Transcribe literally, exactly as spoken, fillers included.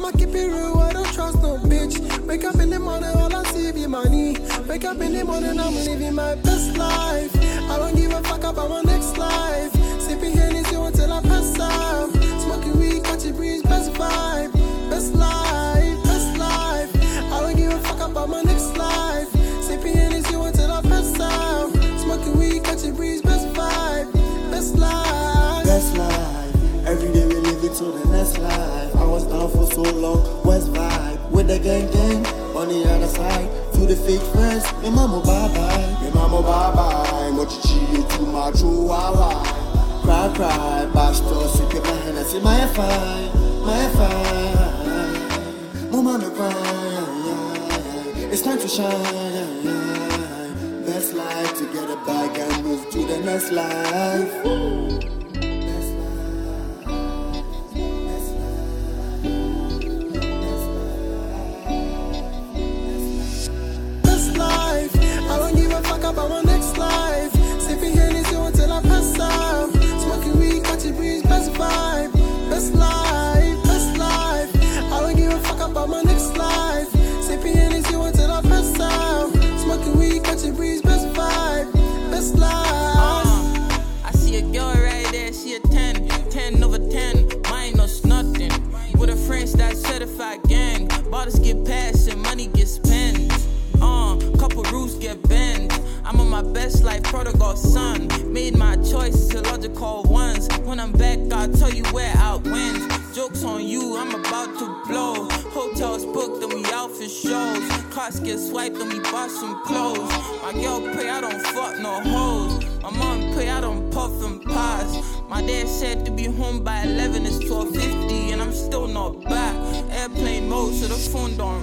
I'ma keep it real, I don't trust no bitch. Wake up in the morning, all I see be money. Wake up in the morning, I'm living my best life. I don't give a fuck about my next life. Sipping Hennessy until I pass out. Smoking weed, catch a breeze, best vibe. Best life, best life. I don't give a fuck about my next life. Sipping Hennessy until I pass out. Smoking weed, catch a breeze, best vibe. Best life, best life. Every day we live it to the next life. I was down for so long, West vibe. With the gang gang on the other side. To the fake friends, me mama bye bye. Me mama bye bye. Mochichi to my true wawa. Cry cry, pastor, sipping my Hennessy, my fine, my fine. Mama no cry, it's time to shine. Best life to get a bag and move to the next life. About my next life, sipping Hennessy until I pass out. Smoking weed, catch a breeze, best vibe, best life, best life. I don't give a fuck about my next life. Sipping Hennessy until I pass out. Smoking weed, catch a breeze, best vibe, best life. Uh, I see a girl right there, she a ten, ten over ten, minus nothing. With a French that certified gang, bottles get passed and money get spent. Uh, couple rules get bent. I'm on my best life, prodigal son. Made my choices, illogical ones. When I'm back, I'll tell you where I went. Joke's on you, I'm about to blow. Hotels booked and we out for shows. Cars get swiped and we bought some clothes. My girl pray I don't fuck no hoes. My mom pray I don't puff and pass. My dad said to be home by eleven, it's twelve fifty and I'm still not back. Airplane mode so the phone don't